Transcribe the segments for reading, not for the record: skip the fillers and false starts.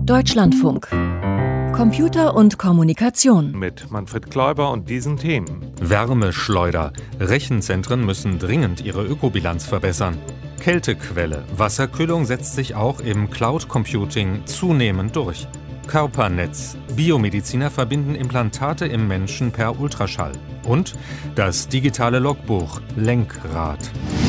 Deutschlandfunk. Computer und Kommunikation. Mit Manfred Kläuber und diesen Themen. Wärmeschleuder. Rechenzentren müssen dringend ihre Ökobilanz verbessern. Kältequelle. Wasserkühlung setzt sich auch im Cloud-Computing zunehmend durch. Körpernetz. Biomediziner verbinden Implantate im Menschen per Ultraschall. Und das digitale Logbuch Lenkrad.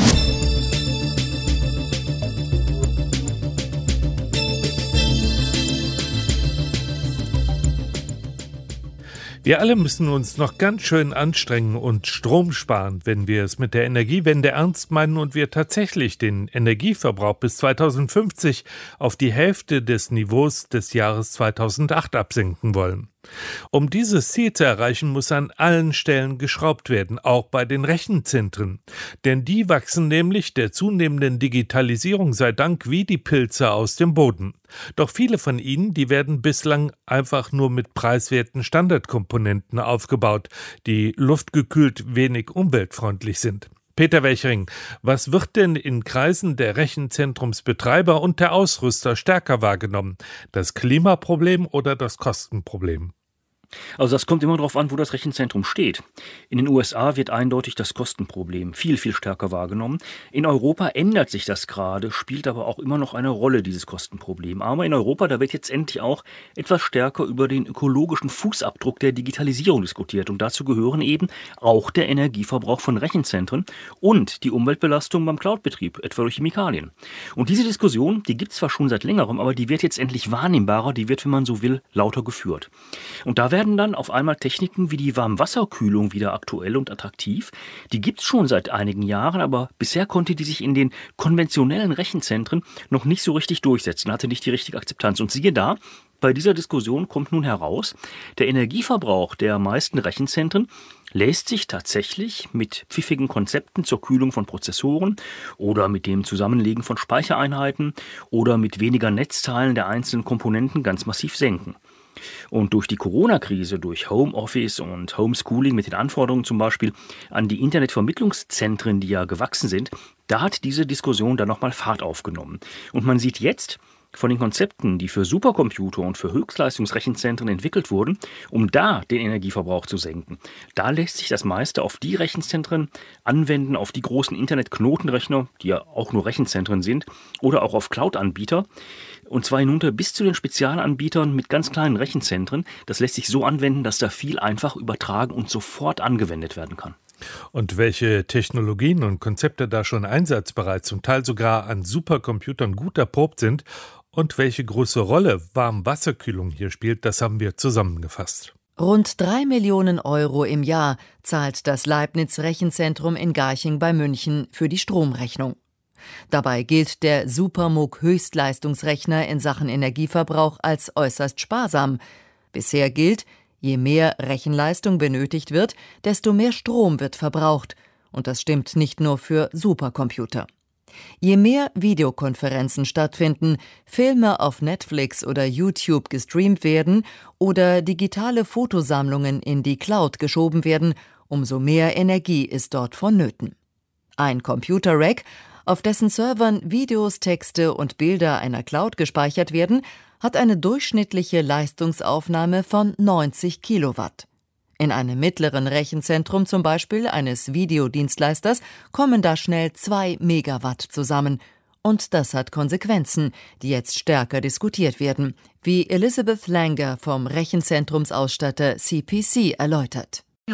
Wir alle müssen uns noch ganz schön anstrengen und Strom sparen, wenn wir es mit der Energiewende ernst meinen und wir tatsächlich den Energieverbrauch bis 2050 auf die Hälfte des Niveaus des Jahres 2008 absenken wollen. Um dieses Ziel zu erreichen, muss an allen Stellen geschraubt werden, auch bei den Rechenzentren. Denn die wachsen nämlich der zunehmenden Digitalisierung sei Dank wie die Pilze aus dem Boden. Doch viele von ihnen, die werden bislang einfach nur mit preiswerten Standardkomponenten aufgebaut, die luftgekühlt wenig umweltfreundlich sind. Peter Welchering, was wird denn in Kreisen der Rechenzentrumsbetreiber und der Ausrüster stärker wahrgenommen? Das Klimaproblem oder das Kostenproblem? Also das kommt immer darauf an, wo das Rechenzentrum steht. In den USA wird eindeutig das Kostenproblem viel, viel stärker wahrgenommen. In Europa ändert sich das gerade, spielt aber auch immer noch eine Rolle, dieses Kostenproblem. Aber in Europa, da wird jetzt endlich auch etwas stärker über den ökologischen Fußabdruck der Digitalisierung diskutiert. Und dazu gehören eben auch der Energieverbrauch von Rechenzentren und die Umweltbelastung beim Cloud-Betrieb, etwa durch Chemikalien. Und diese Diskussion, die gibt es zwar schon seit längerem, aber die wird jetzt endlich wahrnehmbarer, die wird, wenn man so will, lauter geführt. Und da werden dann auf einmal Techniken wie die Warmwasserkühlung wieder aktuell und attraktiv. Die gibt es schon seit einigen Jahren, aber bisher konnte die sich in den konventionellen Rechenzentren noch nicht so richtig durchsetzen, hatte nicht die richtige Akzeptanz. Und siehe da, bei dieser Diskussion kommt nun heraus, der Energieverbrauch der meisten Rechenzentren lässt sich tatsächlich mit pfiffigen Konzepten zur Kühlung von Prozessoren oder mit dem Zusammenlegen von Speichereinheiten oder mit weniger Netzteilen der einzelnen Komponenten ganz massiv senken. Und durch die Corona-Krise, durch Homeoffice und Homeschooling mit den Anforderungen zum Beispiel an die Internetvermittlungszentren, die ja gewachsen sind, da hat diese Diskussion dann nochmal Fahrt aufgenommen. Und man sieht jetzt von den Konzepten, die für Supercomputer und für Höchstleistungsrechenzentren entwickelt wurden, um da den Energieverbrauch zu senken. Da lässt sich das meiste auf die Rechenzentren anwenden, auf die großen Internetknotenrechner, die ja auch nur Rechenzentren sind, oder auch auf Cloud-Anbieter. Und zwar hinunter bis zu den Spezialanbietern mit ganz kleinen Rechenzentren. Das lässt sich so anwenden, dass da viel einfach übertragen und sofort angewendet werden kann. Und welche Technologien und Konzepte da schon einsatzbereit, zum Teil sogar an Supercomputern gut erprobt sind und welche große Rolle Warmwasserkühlung hier spielt, das haben wir zusammengefasst. Rund 3 Millionen Euro im Jahr zahlt das Leibniz-Rechenzentrum in Garching bei München für die Stromrechnung. Dabei gilt der Supermug-Höchstleistungsrechner in Sachen Energieverbrauch als äußerst sparsam. Bisher gilt, je mehr Rechenleistung benötigt wird, desto mehr Strom wird verbraucht. Und das stimmt nicht nur für Supercomputer. Je mehr Videokonferenzen stattfinden, Filme auf Netflix oder YouTube gestreamt werden oder digitale Fotosammlungen in die Cloud geschoben werden, umso mehr Energie ist dort vonnöten. Ein Computer-Rack, auf dessen Servern Videos, Texte und Bilder einer Cloud gespeichert werden, hat eine durchschnittliche Leistungsaufnahme von 90 Kilowatt. In einem mittleren Rechenzentrum, zum Beispiel eines Videodienstleisters, kommen da schnell 2 Megawatt zusammen. Und das hat Konsequenzen, die jetzt stärker diskutiert werden, wie Elizabeth Langer vom Rechenzentrumsausstatter CPC erläutert. In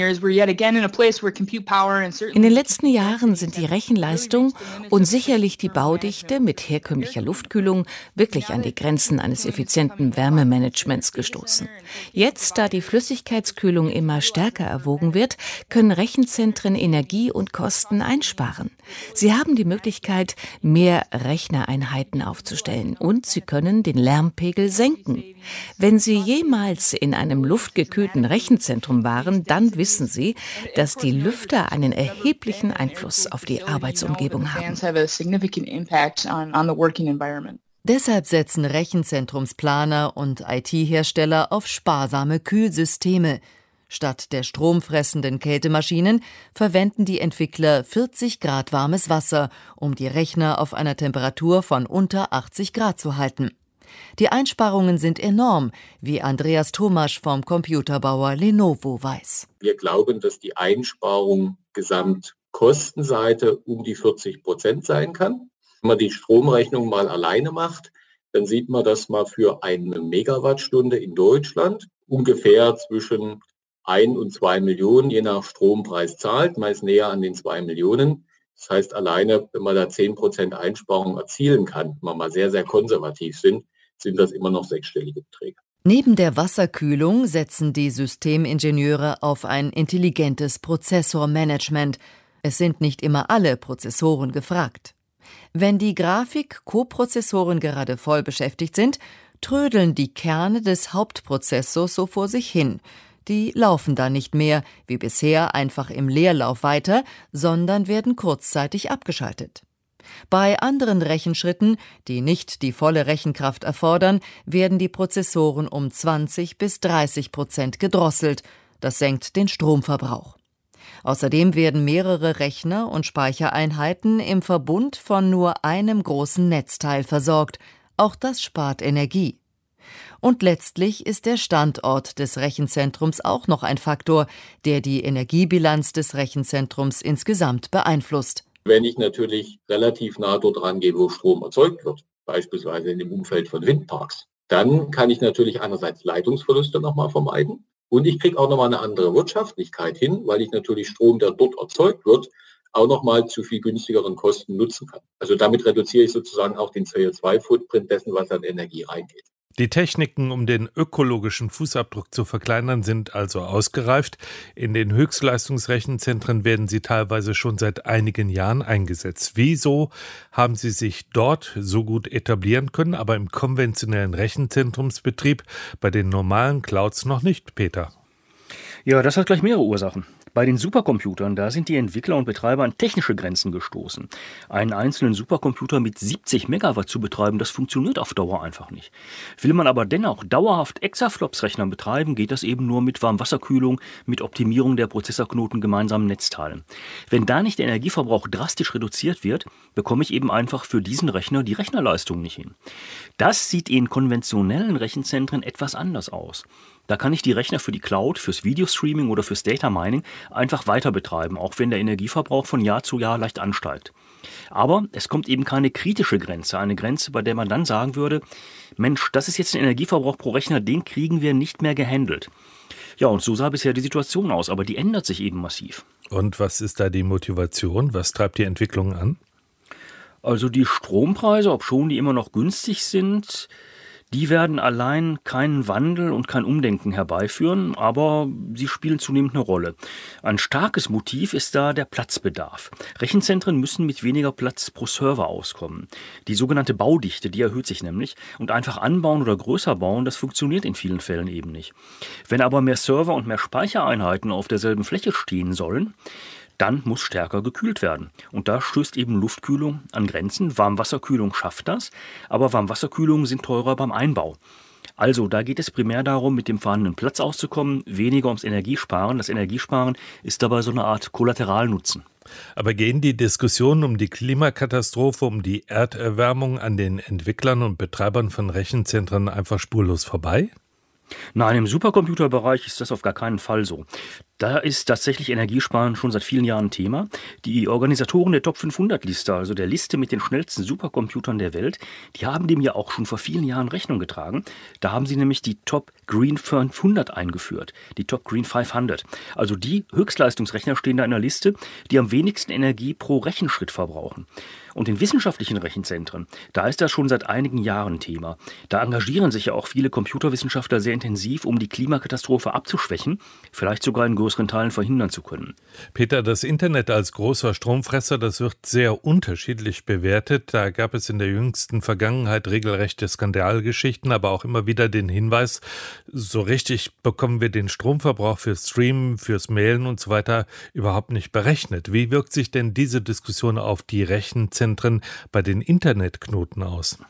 den letzten Jahren sind die Rechenleistung und sicherlich die Baudichte mit herkömmlicher Luftkühlung wirklich an die Grenzen eines effizienten Wärmemanagements gestoßen. Jetzt, da die Flüssigkeitskühlung immer stärker erwogen wird, können Rechenzentren Energie und Kosten einsparen. Sie haben die Möglichkeit, mehr Rechnereinheiten aufzustellen und sie können den Lärmpegel senken. Wenn Sie jemals in einem luftgekühlten Rechenzentrum waren, dann wissen Sie, dass die Lüfter einen erheblichen Einfluss auf die Arbeitsumgebung haben. Deshalb setzen Rechenzentrumsplaner und IT-Hersteller auf sparsame Kühlsysteme. Statt der stromfressenden Kältemaschinen verwenden die Entwickler 40 Grad warmes Wasser, um die Rechner auf einer Temperatur von unter 80 Grad zu halten. Die Einsparungen sind enorm, wie Andreas Thomasch vom Computerbauer Lenovo weiß. Wir glauben, dass die Einsparung Gesamtkostenseite um die 40% sein kann. Wenn man die Stromrechnung mal alleine macht, dann sieht man, dass man für eine Megawattstunde in Deutschland ungefähr zwischen 1 und 2 Millionen je nach Strompreis zahlt, meist näher an den 2 Millionen. Das heißt, alleine, wenn man da 10% Einsparung erzielen kann, wenn wir mal sehr, sehr konservativ sind das immer noch sechsstellige Beträge. Neben der Wasserkühlung setzen die Systemingenieure auf ein intelligentes Prozessormanagement. Es sind nicht immer alle Prozessoren gefragt. Wenn die Grafik-Koprozessoren gerade voll beschäftigt sind, trödeln die Kerne des Hauptprozessors so vor sich hin. Die laufen dann nicht mehr, wie bisher, einfach im Leerlauf weiter, sondern werden kurzzeitig abgeschaltet. Bei anderen Rechenschritten, die nicht die volle Rechenkraft erfordern, werden die Prozessoren um 20-30% gedrosselt. Das senkt den Stromverbrauch. Außerdem werden mehrere Rechner und Speichereinheiten im Verbund von nur einem großen Netzteil versorgt. Auch das spart Energie. Und letztlich ist der Standort des Rechenzentrums auch noch ein Faktor, der die Energiebilanz des Rechenzentrums insgesamt beeinflusst. Wenn ich natürlich relativ nah dort rangehe, wo Strom erzeugt wird, beispielsweise in dem Umfeld von Windparks, dann kann ich natürlich einerseits Leitungsverluste nochmal vermeiden und ich kriege auch nochmal eine andere Wirtschaftlichkeit hin, weil ich natürlich Strom, der dort erzeugt wird, auch nochmal zu viel günstigeren Kosten nutzen kann. Also damit reduziere ich sozusagen auch den CO2-Footprint dessen, was an Energie reingeht. Die Techniken, um den ökologischen Fußabdruck zu verkleinern, sind also ausgereift. In den Höchstleistungsrechenzentren werden sie teilweise schon seit einigen Jahren eingesetzt. Wieso haben sie sich dort so gut etablieren können, aber im konventionellen Rechenzentrumsbetrieb bei den normalen Clouds noch nicht, Peter? Ja, das hat gleich mehrere Ursachen. Bei den Supercomputern, da sind die Entwickler und Betreiber an technische Grenzen gestoßen. Einen einzelnen Supercomputer mit 70 Megawatt zu betreiben, das funktioniert auf Dauer einfach nicht. Will man aber dennoch dauerhaft Exaflops-Rechner betreiben, geht das eben nur mit Warmwasserkühlung, mit Optimierung der Prozessorknoten gemeinsamen Netzteilen. Wenn da nicht der Energieverbrauch drastisch reduziert wird, bekomme ich eben einfach für diesen Rechner die Rechnerleistung nicht hin. Das sieht in konventionellen Rechenzentren etwas anders aus. Da kann ich die Rechner für die Cloud, fürs Videostreaming oder fürs Data Mining einfach weiter betreiben, auch wenn der Energieverbrauch von Jahr zu Jahr leicht ansteigt. Aber es kommt eben keine kritische Grenze, eine Grenze, bei der man dann sagen würde, Mensch, das ist jetzt ein Energieverbrauch pro Rechner, den kriegen wir nicht mehr gehandelt. Ja, und so sah bisher die Situation aus, aber die ändert sich eben massiv. Und was ist da die Motivation? Was treibt die Entwicklung an? Also die Strompreise, obschon die immer noch günstig sind, die werden allein keinen Wandel und kein Umdenken herbeiführen, aber sie spielen zunehmend eine Rolle. Ein starkes Motiv ist da der Platzbedarf. Rechenzentren müssen mit weniger Platz pro Server auskommen. Die sogenannte Baudichte, die erhöht sich nämlich. Und einfach anbauen oder größer bauen, das funktioniert in vielen Fällen eben nicht. Wenn aber mehr Server und mehr Speichereinheiten auf derselben Fläche stehen sollen, dann muss stärker gekühlt werden. Und da stößt eben Luftkühlung an Grenzen. Warmwasserkühlung schafft das, aber Warmwasserkühlungen sind teurer beim Einbau. Also, da geht es primär darum, mit dem vorhandenen Platz auszukommen, weniger ums Energiesparen. Das Energiesparen ist dabei so eine Art Kollateralnutzen. Aber gehen die Diskussionen um die Klimakatastrophe, um die Erderwärmung an den Entwicklern und Betreibern von Rechenzentren einfach spurlos vorbei? Nein, im Supercomputerbereich ist das auf gar keinen Fall so. Da ist tatsächlich Energiesparen schon seit vielen Jahren Thema. Die Organisatoren der Top 500-Liste, also der Liste mit den schnellsten Supercomputern der Welt, die haben dem ja auch schon vor vielen Jahren Rechnung getragen. Da haben sie nämlich die Top Green 500 eingeführt, die Top Green 500. Also die Höchstleistungsrechner stehen da in der Liste, die am wenigsten Energie pro Rechenschritt verbrauchen. Und in wissenschaftlichen Rechenzentren, da ist das schon seit einigen Jahren Thema. Da engagieren sich ja auch viele Computerwissenschaftler sehr intensiv, um die Klimakatastrophe abzuschwächen, vielleicht sogar in größeren Teilen verhindern zu können. Peter, das Internet als großer Stromfresser, das wird sehr unterschiedlich bewertet. Da gab es in der jüngsten Vergangenheit regelrechte Skandalgeschichten, aber auch immer wieder den Hinweis, so richtig bekommen wir den Stromverbrauch fürs Streamen, fürs Mailen und so weiter überhaupt nicht berechnet. Wie wirkt sich denn diese Diskussion auf die Rechenzentren bei den Internetknoten aus?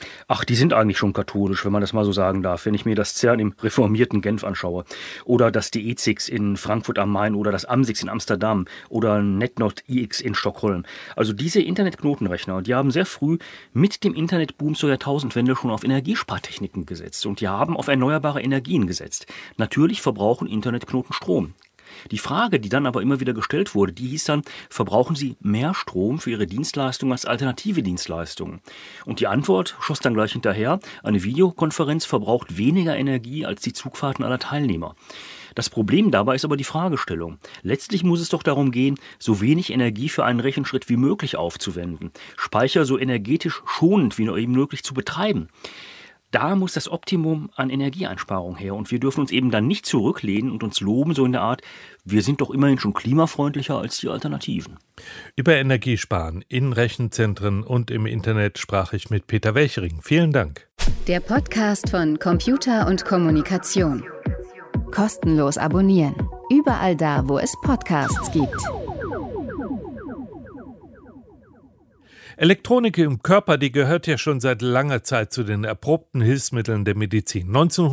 Ach, die sind eigentlich schon katholisch, wenn man das mal so sagen darf. Wenn ich mir das CERN im reformierten Genf anschaue oder das DE6 in Frankfurt am Main oder das AMSIX in Amsterdam oder NetNod iX in Stockholm. Also diese Internetknotenrechner, die haben sehr früh mit dem Internetboom zur Jahrtausendwende schon auf Energiespartechniken gesetzt und die haben auf erneuerbare Energien gesetzt. Natürlich verbrauchen Internetknoten Strom. Die Frage, die dann aber immer wieder gestellt wurde, die hieß dann, verbrauchen Sie mehr Strom für Ihre Dienstleistungen als alternative Dienstleistungen? Und die Antwort schoss dann gleich hinterher, eine Videokonferenz verbraucht weniger Energie als die Zugfahrten aller Teilnehmer. Das Problem dabei ist aber die Fragestellung. Letztlich muss es doch darum gehen, so wenig Energie für einen Rechenschritt wie möglich aufzuwenden, Speicher so energetisch schonend wie nur eben möglich zu betreiben. Da muss das Optimum an Energieeinsparung her und wir dürfen uns eben dann nicht zurücklehnen und uns loben, so in der Art, wir sind doch immerhin schon klimafreundlicher als die Alternativen. Über Energiesparen in Rechenzentren und im Internet sprach ich mit Peter Welchering. Vielen Dank. Der Podcast von Computer und Kommunikation. Kostenlos abonnieren. Überall da, wo es Podcasts gibt. Elektronik im Körper, die gehört ja schon seit langer Zeit zu den erprobten Hilfsmitteln der Medizin.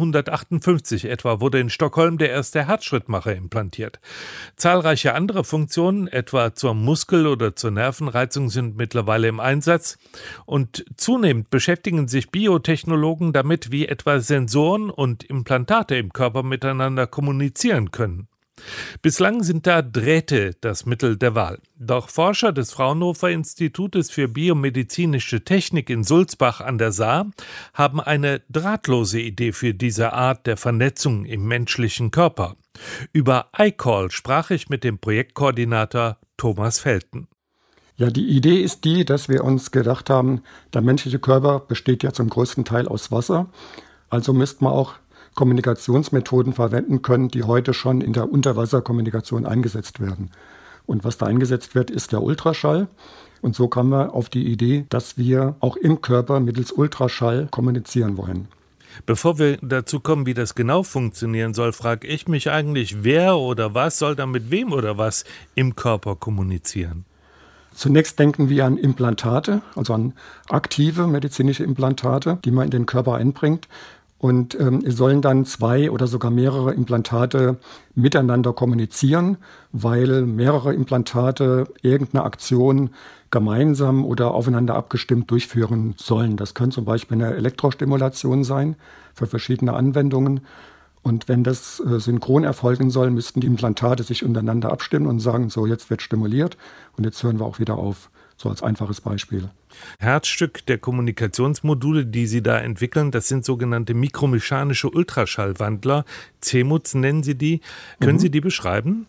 1958 etwa wurde in Stockholm der erste Herzschrittmacher implantiert. Zahlreiche andere Funktionen, etwa zur Muskel- oder zur Nervenreizung, sind mittlerweile im Einsatz. Und zunehmend beschäftigen sich Biotechnologen damit, wie etwa Sensoren und Implantate im Körper miteinander kommunizieren können. Bislang sind da Drähte das Mittel der Wahl. Doch Forscher des Fraunhofer Institutes für biomedizinische Technik in Sulzbach an der Saar haben eine drahtlose Idee für diese Art der Vernetzung im menschlichen Körper. Über iCall sprach ich mit dem Projektkoordinator Thomas Felten. Ja, die Idee ist die, dass wir uns gedacht haben, der menschliche Körper besteht ja zum größten Teil aus Wasser. Also müsste man auch Kommunikationsmethoden verwenden können, die heute schon in der Unterwasserkommunikation eingesetzt werden. Und was da eingesetzt wird, ist der Ultraschall. Und so kamen wir auf die Idee, dass wir auch im Körper mittels Ultraschall kommunizieren wollen. Bevor wir dazu kommen, wie das genau funktionieren soll, frage ich mich eigentlich, wer oder was soll da mit wem oder was im Körper kommunizieren? Zunächst denken wir an Implantate, also an aktive medizinische Implantate, die man in den Körper einbringt. Und es sollen dann 2 oder sogar mehrere Implantate miteinander kommunizieren, weil mehrere Implantate irgendeine Aktion gemeinsam oder aufeinander abgestimmt durchführen sollen. Das kann zum Beispiel eine Elektrostimulation sein für verschiedene Anwendungen. Und wenn das synchron erfolgen soll, müssten die Implantate sich untereinander abstimmen und sagen, so jetzt wird stimuliert und jetzt hören wir auch wieder auf. So als einfaches Beispiel. Herzstück der Kommunikationsmodule, die Sie da entwickeln, das sind sogenannte mikromechanische Ultraschallwandler. CMUTs nennen Sie die. Können Sie die beschreiben?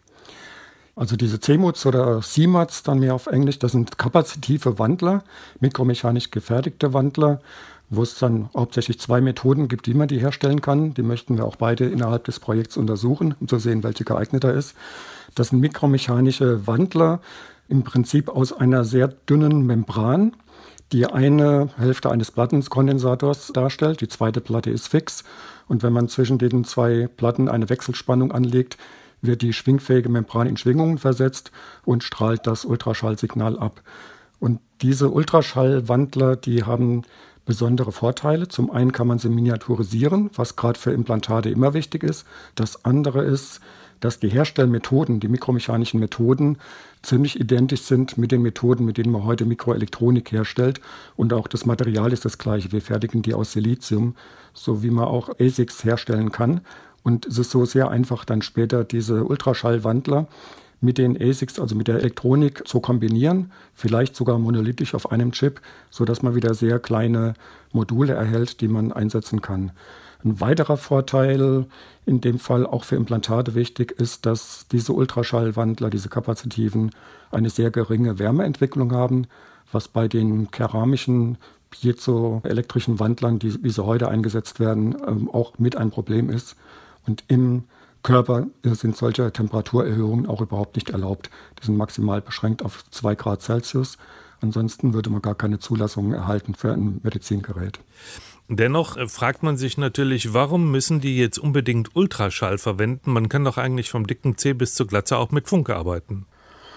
Also diese CMUTs oder CMUTs, dann mehr auf Englisch, das sind kapazitive Wandler, mikromechanisch gefertigte Wandler, wo es dann hauptsächlich 2 Methoden gibt, wie man die herstellen kann. Die möchten wir auch beide innerhalb des Projekts untersuchen, um zu sehen, welche geeigneter ist. Das sind mikromechanische Wandler, im Prinzip aus einer sehr dünnen Membran, die eine Hälfte eines Plattenkondensators darstellt. Die zweite Platte ist fix. Und wenn man zwischen den 2 Platten eine Wechselspannung anlegt, wird die schwingfähige Membran in Schwingungen versetzt und strahlt das Ultraschallsignal ab. Und diese Ultraschallwandler, die haben besondere Vorteile. Zum einen kann man sie miniaturisieren, was gerade für Implantate immer wichtig ist. Das andere ist, dass die Herstellmethoden, die mikromechanischen Methoden, ziemlich identisch sind mit den Methoden, mit denen man heute Mikroelektronik herstellt. Und auch das Material ist das gleiche. Wir fertigen die aus Silizium, so wie man auch ASICs herstellen kann. Und es ist so sehr einfach, dann später diese Ultraschallwandler mit den ASICs, also mit der Elektronik, zu kombinieren, vielleicht sogar monolithisch auf einem Chip, sodass man wieder sehr kleine Module erhält, die man einsetzen kann. Ein weiterer Vorteil, in dem Fall auch für Implantate wichtig, ist, dass diese Ultraschallwandler, diese kapazitiven, eine sehr geringe Wärmeentwicklung haben, was bei den keramischen, piezoelektrischen Wandlern, wie sie heute eingesetzt werden, auch mit ein Problem ist. Und im Körper sind solche Temperaturerhöhungen auch überhaupt nicht erlaubt. Die sind maximal beschränkt auf 2 Grad Celsius. Ansonsten würde man gar keine Zulassung erhalten für ein Medizingerät. Dennoch fragt man sich natürlich, warum müssen die jetzt unbedingt Ultraschall verwenden? Man kann doch eigentlich vom dicken Zeh bis zur Glatze auch mit Funk arbeiten.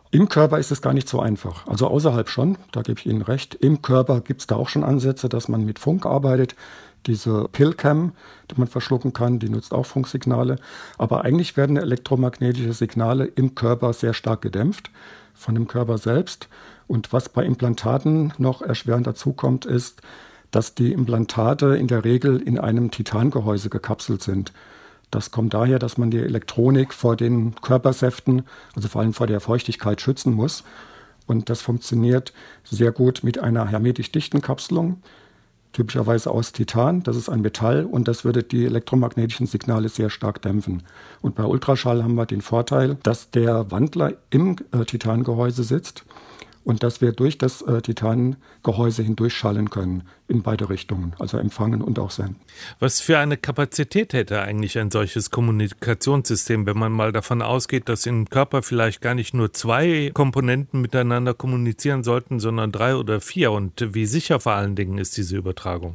Im Körper ist es gar nicht so einfach. Also außerhalb schon, da gebe ich Ihnen recht. Im Körper gibt es da auch schon Ansätze, dass man mit Funk arbeitet. Diese PillCam, die man verschlucken kann, die nutzt auch Funksignale. Aber eigentlich werden elektromagnetische Signale im Körper sehr stark gedämpft von dem Körper selbst. Und was bei Implantaten noch erschwerend dazukommt, ist, dass die Implantate in der Regel in einem Titangehäuse gekapselt sind. Das kommt daher, dass man die Elektronik vor den Körpersäften, also vor allem vor der Feuchtigkeit, schützen muss. Und das funktioniert sehr gut mit einer hermetisch dichten Kapselung, typischerweise aus Titan. Das ist ein Metall und das würde die elektromagnetischen Signale sehr stark dämpfen. Und bei Ultraschall haben wir den Vorteil, dass der Wandler im Titangehäuse sitzt und dass wir durch das Titangehäuse hindurchschallen können in beide Richtungen, also empfangen und auch senden. Was für eine Kapazität hätte eigentlich ein solches Kommunikationssystem, wenn man mal davon ausgeht, dass im Körper vielleicht gar nicht nur 2 Komponenten miteinander kommunizieren sollten, sondern 3 oder 4? Und wie sicher vor allen Dingen ist diese Übertragung?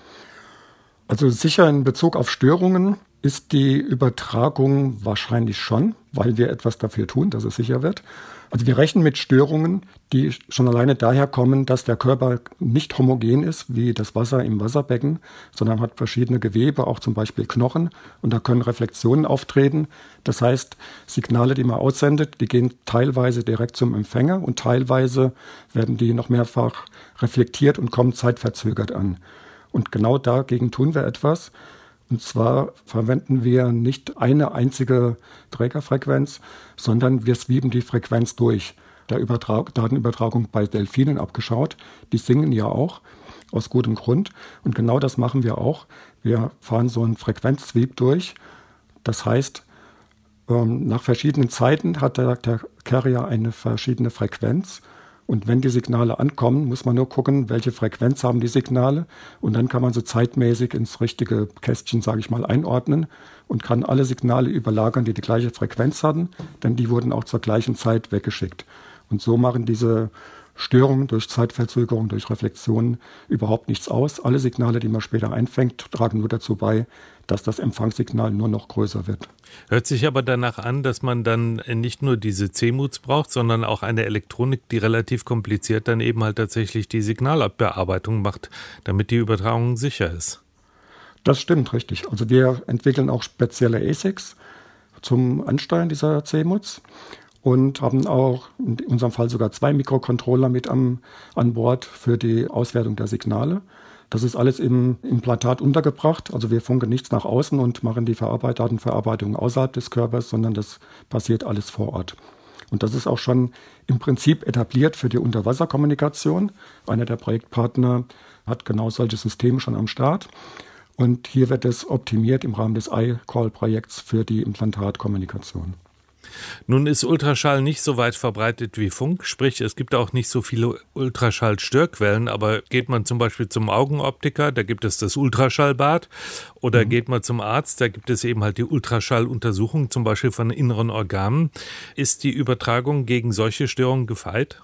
Also sicher in Bezug auf Störungen ist die Übertragung wahrscheinlich schon, weil wir etwas dafür tun, dass es sicher wird. Also wir rechnen mit Störungen, die schon alleine daher kommen, dass der Körper nicht homogen ist wie das Wasser im Wasserbecken, sondern hat verschiedene Gewebe, auch zum Beispiel Knochen. Und da können Reflexionen auftreten. Das heißt, Signale, die man aussendet, die gehen teilweise direkt zum Empfänger und teilweise werden die noch mehrfach reflektiert und kommen zeitverzögert an. Und genau dagegen tun wir etwas. Und zwar verwenden wir nicht eine einzige Trägerfrequenz, sondern wir sweepen die Frequenz durch. Der Datenübertragung bei Delfinen abgeschaut. Die singen ja auch, aus gutem Grund. Und genau das machen wir auch. Wir fahren so einen Frequenzsweep durch. Das heißt, nach verschiedenen Zeiten hat der Carrier eine verschiedene Frequenz. Und wenn die Signale ankommen, muss man nur gucken, welche Frequenz haben die Signale. Und dann kann man so zeitmäßig ins richtige Kästchen, sage ich mal, einordnen und kann alle Signale überlagern, die die gleiche Frequenz hatten, denn die wurden auch zur gleichen Zeit weggeschickt. Und so machen diese Störungen durch Zeitverzögerung, durch Reflexionen überhaupt nichts aus. Alle Signale, die man später einfängt, tragen nur dazu bei, dass das Empfangssignal nur noch größer wird. Hört sich aber danach an, dass man dann nicht nur diese CMUs braucht, sondern auch eine Elektronik, die relativ kompliziert dann eben halt tatsächlich die Signalbearbeitung macht, damit die Übertragung sicher ist. Das stimmt, richtig. Also wir entwickeln auch spezielle ASICs zum Ansteuern dieser CMUs und haben auch in unserem Fall sogar 2 Mikrocontroller mit an Bord für die Auswertung der Signale. Das ist alles im Implantat untergebracht. Also wir funken nichts nach außen und machen die Datenverarbeitung außerhalb des Körpers, sondern das passiert alles vor Ort. Und das ist auch schon im Prinzip etabliert für die Unterwasserkommunikation. Einer der Projektpartner hat genau solche Systeme schon am Start. Und hier wird es optimiert im Rahmen des iCall-Projekts für die Implantatkommunikation. Nun ist Ultraschall nicht so weit verbreitet wie Funk, sprich es gibt auch nicht so viele Ultraschallstörquellen, aber geht man zum Beispiel zum Augenoptiker, da gibt es das Ultraschallbad, oder geht man zum Arzt, da gibt es eben halt die Ultraschalluntersuchung, zum Beispiel von inneren Organen. Ist die Übertragung gegen solche Störungen gefeit?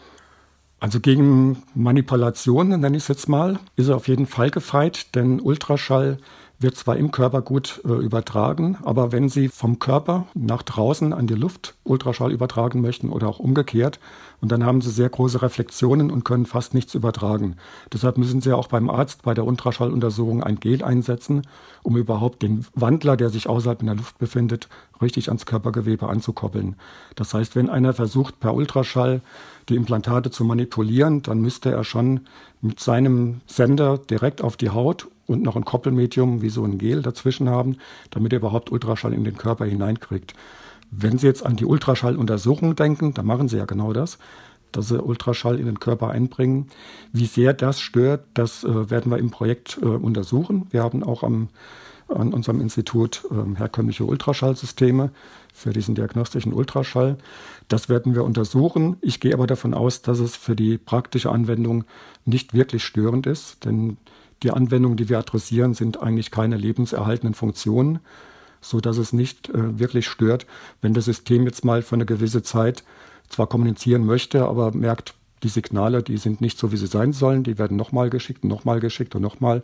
Also gegen Manipulationen, nenne ich es jetzt mal, ist er auf jeden Fall gefeit, denn Ultraschall wird zwar im Körper gut übertragen, aber wenn Sie vom Körper nach draußen an die Luft Ultraschall übertragen möchten oder auch umgekehrt, und dann haben Sie sehr große Reflexionen und können fast nichts übertragen. Deshalb müssen Sie auch beim Arzt bei der Ultraschalluntersuchung ein Gel einsetzen, um überhaupt den Wandler, der sich außerhalb in der Luft befindet, richtig ans Körpergewebe anzukoppeln. Das heißt, wenn einer versucht, per Ultraschall die Implantate zu manipulieren, dann müsste er schon mit seinem Sender direkt auf die Haut und noch ein Koppelmedium wie so ein Gel dazwischen haben, damit er überhaupt Ultraschall in den Körper hineinkriegt. Wenn Sie jetzt an die Ultraschalluntersuchung denken, dann machen Sie ja genau das, dass Sie Ultraschall in den Körper einbringen. Wie sehr das stört, das werden wir im Projekt untersuchen. Wir haben auch an unserem Institut herkömmliche Ultraschallsysteme für diesen diagnostischen Ultraschall. Das werden wir untersuchen. Ich gehe aber davon aus, dass es für die praktische Anwendung nicht wirklich störend ist, denn die Anwendungen, die wir adressieren, sind eigentlich keine lebenserhaltenden Funktionen, sodass es nicht wirklich stört, wenn das System jetzt mal für eine gewisse Zeit zwar kommunizieren möchte, aber merkt, die Signale, die sind nicht so, wie sie sein sollen, die werden nochmal geschickt und nochmal geschickt und nochmal.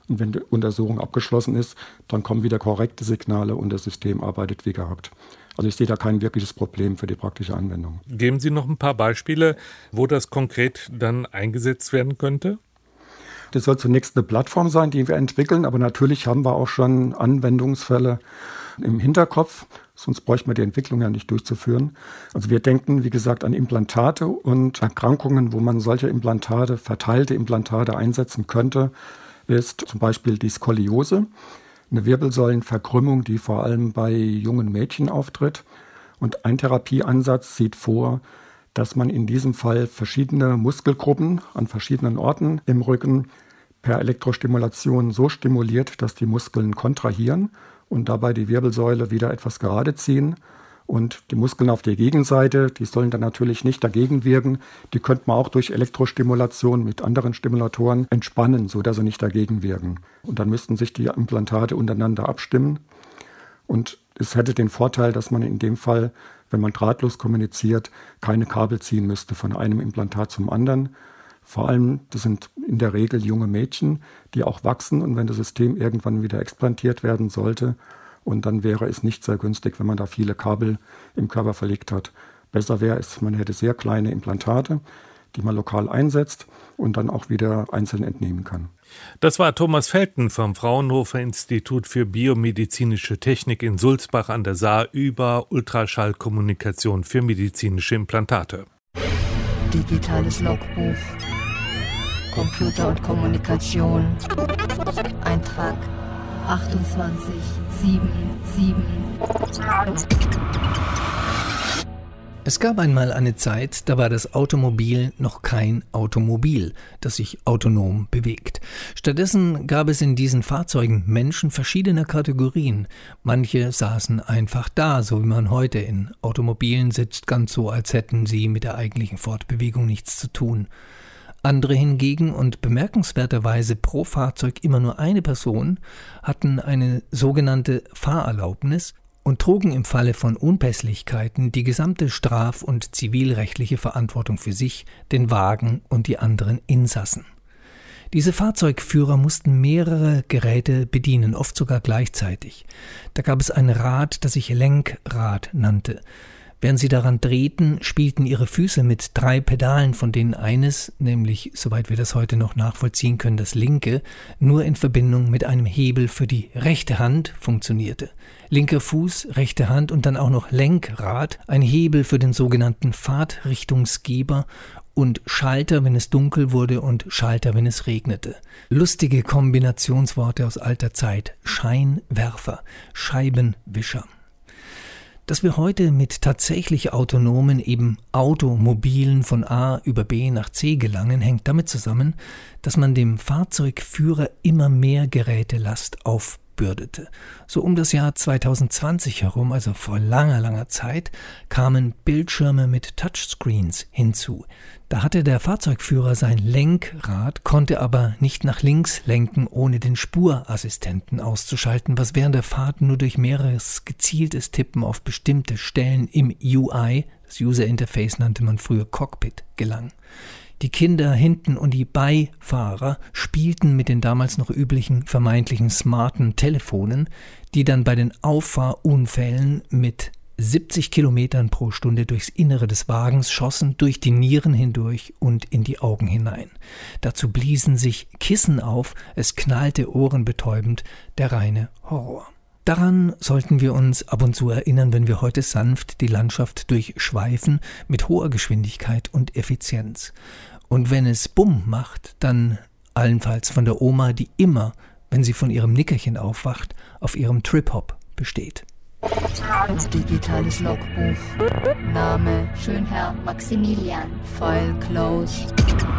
Und wenn die Untersuchung abgeschlossen ist, dann kommen wieder korrekte Signale und das System arbeitet wie gehabt. Also ich sehe da kein wirkliches Problem für die praktische Anwendung. Geben Sie noch ein paar Beispiele, wo das konkret dann eingesetzt werden könnte? Das soll zunächst eine Plattform sein, die wir entwickeln, aber natürlich haben wir auch schon Anwendungsfälle im Hinterkopf, sonst bräuchten wir die Entwicklung ja nicht durchzuführen. Also wir denken, wie gesagt, an Implantate und Erkrankungen, wo man solche Implantate, verteilte Implantate einsetzen könnte, ist zum Beispiel die Skoliose, eine Wirbelsäulenverkrümmung, die vor allem bei jungen Mädchen auftritt. Und ein Therapieansatz sieht vor, dass man in diesem Fall verschiedene Muskelgruppen an verschiedenen Orten im Rücken per Elektrostimulation so stimuliert, dass die Muskeln kontrahieren und dabei die Wirbelsäule wieder etwas gerade ziehen. Und die Muskeln auf der Gegenseite, die sollen dann natürlich nicht dagegen wirken. Die könnte man auch durch Elektrostimulation mit anderen Stimulatoren entspannen, sodass sie nicht dagegen wirken. Und dann müssten sich die Implantate untereinander abstimmen. Und es hätte den Vorteil, dass man in dem Fall, wenn man drahtlos kommuniziert, keine Kabel ziehen müsste von einem Implantat zum anderen. Vor allem, das sind in der Regel junge Mädchen, die auch wachsen. Und wenn das System irgendwann wieder explantiert werden sollte, und dann wäre es nicht sehr günstig, wenn man da viele Kabel im Körper verlegt hat. Besser wäre es, man hätte sehr kleine Implantate, die man lokal einsetzt und dann auch wieder einzeln entnehmen kann. Das war Thomas Felten vom Fraunhofer Institut für biomedizinische Technik in Sulzbach an der Saar über Ultraschallkommunikation für medizinische Implantate. Digitales Logbuch. Computer und Kommunikation. Eintrag 2877. Es gab einmal eine Zeit, da war das Automobil noch kein Automobil, das sich autonom bewegt. Stattdessen gab es in diesen Fahrzeugen Menschen verschiedener Kategorien. Manche saßen einfach da, so wie man heute in Automobilen sitzt, ganz so, als hätten sie mit der eigentlichen Fortbewegung nichts zu tun. Andere hingegen, und bemerkenswerterweise pro Fahrzeug immer nur eine Person, hatten eine sogenannte Fahrerlaubnis und trugen im Falle von Unpässlichkeiten die gesamte straf- und zivilrechtliche Verantwortung für sich, den Wagen und die anderen Insassen. Diese Fahrzeugführer mussten mehrere Geräte bedienen, oft sogar gleichzeitig. Da gab es ein Rad, das sich Lenkrad nannte. Während sie daran drehten, spielten ihre Füße mit 3 Pedalen, von denen eines, nämlich, soweit wir das heute noch nachvollziehen können, das linke, nur in Verbindung mit einem Hebel für die rechte Hand funktionierte. Linker Fuß, rechte Hand und dann auch noch Lenkrad, ein Hebel für den sogenannten Fahrtrichtungsgeber und Schalter, wenn es dunkel wurde, und Schalter, wenn es regnete. Lustige Kombinationsworte aus alter Zeit. Scheinwerfer, Scheibenwischer. Dass wir heute mit tatsächlich autonomen, eben Automobilen von A über B nach C gelangen, hängt damit zusammen, dass man dem Fahrzeugführer immer mehr Gerätelast aufbürdete. So um das Jahr 2020 herum, also vor langer, langer Zeit, kamen Bildschirme mit Touchscreens hinzu. Da hatte der Fahrzeugführer sein Lenkrad, konnte aber nicht nach links lenken, ohne den Spurassistenten auszuschalten, was während der Fahrt nur durch mehreres gezieltes Tippen auf bestimmte Stellen im UI, das User Interface nannte man früher Cockpit, gelang. Die Kinder hinten und die Beifahrer spielten mit den damals noch vermeintlichen smarten Telefonen, die dann bei den Auffahrunfällen mit 70 Kilometern pro Stunde durchs Innere des Wagens schossen, durch die Nieren hindurch und in die Augen hinein. Dazu bliesen sich Kissen auf, es knallte ohrenbetäubend, der reine Horror. Daran sollten wir uns ab und zu erinnern, wenn wir heute sanft die Landschaft durchschweifen mit hoher Geschwindigkeit und Effizienz. Und wenn es Bumm macht, dann allenfalls von der Oma, die immer, wenn sie von ihrem Nickerchen aufwacht, auf ihrem Trip-Hop besteht. Digitales Logbuch. Name Schönherr Maximilian. File closed.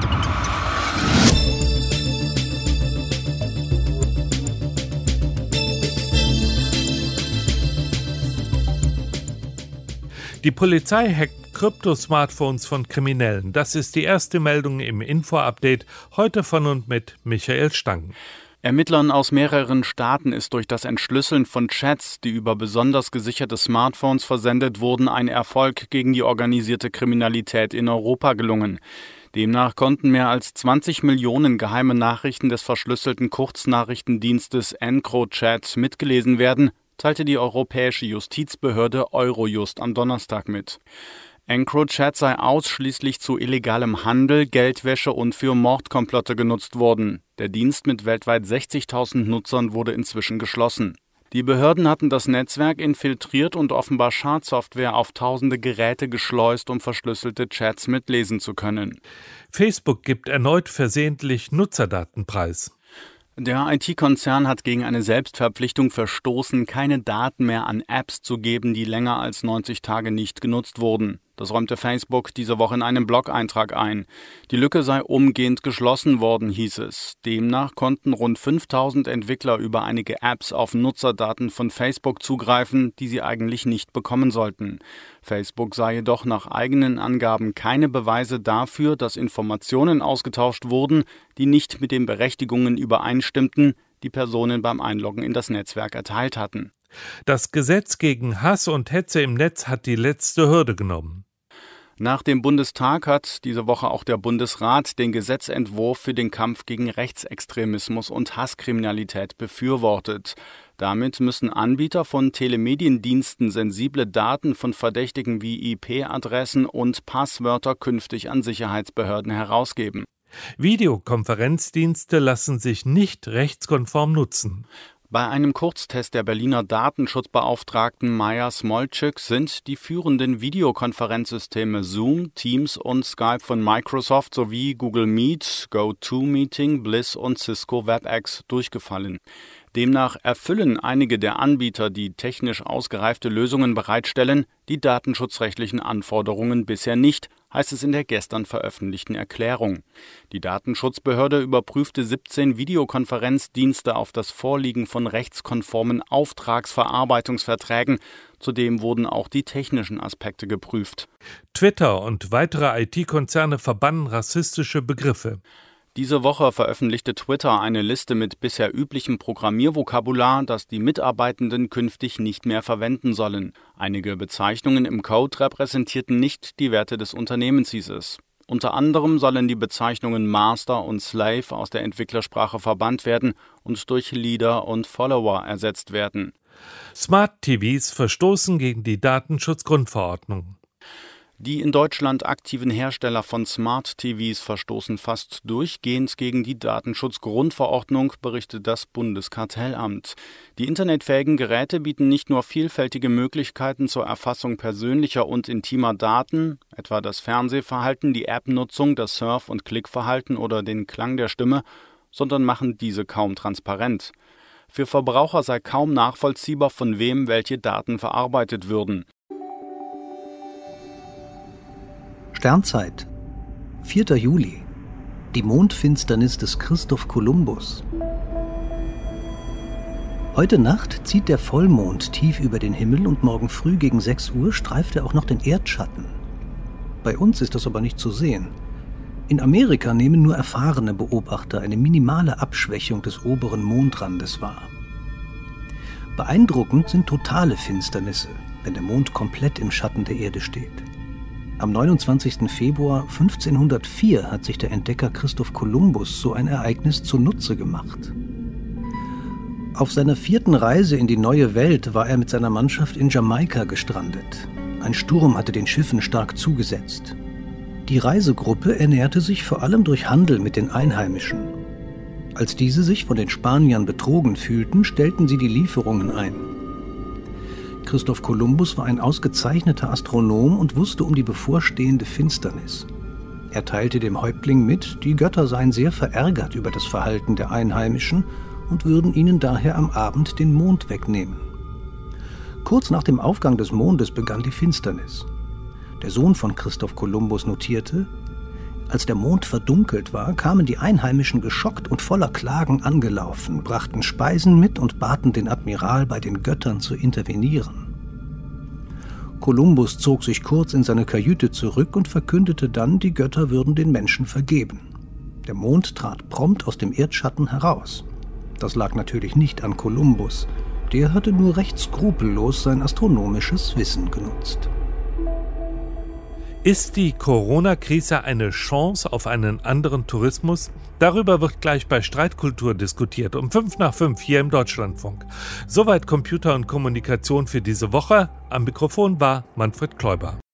Die Polizei hackt Krypto-Smartphones von Kriminellen. Das ist die erste Meldung im Info-Update. Heute von und mit Michael Stangen. Ermittlern aus mehreren Staaten ist durch das Entschlüsseln von Chats, die über besonders gesicherte Smartphones versendet wurden, ein Erfolg gegen die organisierte Kriminalität in Europa gelungen. Demnach konnten mehr als 20 Millionen geheime Nachrichten des verschlüsselten Kurznachrichtendienstes EncroChat mitgelesen werden, teilte die europäische Justizbehörde Eurojust am Donnerstag mit. EncroChat sei ausschließlich zu illegalem Handel, Geldwäsche und für Mordkomplotte genutzt worden. Der Dienst mit weltweit 60.000 Nutzern wurde inzwischen geschlossen. Die Behörden hatten das Netzwerk infiltriert und offenbar Schadsoftware auf tausende Geräte geschleust, um verschlüsselte Chats mitlesen zu können. Facebook gibt erneut versehentlich Nutzerdaten preis. Der IT-Konzern hat gegen eine Selbstverpflichtung verstoßen, keine Daten mehr an Apps zu geben, die länger als 90 Tage nicht genutzt wurden. Das räumte Facebook diese Woche in einem Blog-Eintrag ein. Die Lücke sei umgehend geschlossen worden, hieß es. Demnach konnten rund 5000 Entwickler über einige Apps auf Nutzerdaten von Facebook zugreifen, die sie eigentlich nicht bekommen sollten. Facebook sei jedoch nach eigenen Angaben keine Beweise dafür, dass Informationen ausgetauscht wurden, die nicht mit den Berechtigungen übereinstimmten, die Personen beim Einloggen in das Netzwerk erteilt hatten. Das Gesetz gegen Hass und Hetze im Netz hat die letzte Hürde genommen. Nach dem Bundestag hat diese Woche auch der Bundesrat den Gesetzentwurf für den Kampf gegen Rechtsextremismus und Hasskriminalität befürwortet. Damit müssen Anbieter von Telemediendiensten sensible Daten von Verdächtigen wie IP-Adressen und Passwörter künftig an Sicherheitsbehörden herausgeben. Videokonferenzdienste lassen sich nicht rechtskonform nutzen. Bei einem Kurztest der Berliner Datenschutzbeauftragten Maja Smolczyk sind die führenden Videokonferenzsysteme Zoom, Teams und Skype von Microsoft sowie Google Meet, GoToMeeting, Bliss und Cisco WebEx durchgefallen. Demnach erfüllen einige der Anbieter, die technisch ausgereifte Lösungen bereitstellen, die datenschutzrechtlichen Anforderungen bisher nicht, heißt es in der gestern veröffentlichten Erklärung. Die Datenschutzbehörde überprüfte 17 Videokonferenzdienste auf das Vorliegen von rechtskonformen Auftragsverarbeitungsverträgen. Zudem wurden auch die technischen Aspekte geprüft. Twitter und weitere IT-Konzerne verbannen rassistische Begriffe. Diese Woche veröffentlichte Twitter eine Liste mit bisher üblichem Programmiervokabular, das die Mitarbeitenden künftig nicht mehr verwenden sollen. Einige Bezeichnungen im Code repräsentierten nicht die Werte des Unternehmens, hieß es. Unter anderem sollen die Bezeichnungen Master und Slave aus der Entwicklersprache verbannt werden und durch Leader und Follower ersetzt werden. Smart TVs verstoßen gegen die Datenschutzgrundverordnung. Die in Deutschland aktiven Hersteller von Smart TVs verstoßen fast durchgehend gegen die Datenschutzgrundverordnung, berichtet das Bundeskartellamt. Die internetfähigen Geräte bieten nicht nur vielfältige Möglichkeiten zur Erfassung persönlicher und intimer Daten, etwa das Fernsehverhalten, die App-Nutzung, das Surf- und Klickverhalten oder den Klang der Stimme, sondern machen diese kaum transparent. Für Verbraucher sei kaum nachvollziehbar, von wem welche Daten verarbeitet würden. Sternzeit, 4. Juli, die Mondfinsternis des Christoph Kolumbus. Heute Nacht zieht der Vollmond tief über den Himmel und morgen früh gegen 6 Uhr streift er auch noch den Erdschatten. Bei uns ist das aber nicht zu sehen. In Amerika nehmen nur erfahrene Beobachter eine minimale Abschwächung des oberen Mondrandes wahr. Beeindruckend sind totale Finsternisse, wenn der Mond komplett im Schatten der Erde steht. Am 29. Februar 1504 hat sich der Entdecker Christoph Kolumbus so ein Ereignis zunutze gemacht. Auf seiner 4. Reise in die neue Welt war er mit seiner Mannschaft in Jamaika gestrandet. Ein Sturm hatte den Schiffen stark zugesetzt. Die Reisegruppe ernährte sich vor allem durch Handel mit den Einheimischen. Als diese sich von den Spaniern betrogen fühlten, stellten sie die Lieferungen ein. Christoph Kolumbus war ein ausgezeichneter Astronom und wusste um die bevorstehende Finsternis. Er teilte dem Häuptling mit, die Götter seien sehr verärgert über das Verhalten der Einheimischen und würden ihnen daher am Abend den Mond wegnehmen. Kurz nach dem Aufgang des Mondes begann die Finsternis. Der Sohn von Christoph Kolumbus notierte: Als der Mond verdunkelt war, kamen die Einheimischen geschockt und voller Klagen angelaufen, brachten Speisen mit und baten den Admiral, bei den Göttern zu intervenieren. Kolumbus zog sich kurz in seine Kajüte zurück und verkündete dann, die Götter würden den Menschen vergeben. Der Mond trat prompt aus dem Erdschatten heraus. Das lag natürlich nicht an Kolumbus. Der hatte nur recht skrupellos sein astronomisches Wissen genutzt. Ist die Corona-Krise eine Chance auf einen anderen Tourismus? Darüber wird gleich bei Streitkultur diskutiert, um 5:05 hier im Deutschlandfunk. Soweit Computer und Kommunikation für diese Woche. Am Mikrofon war Manfred Kläuber.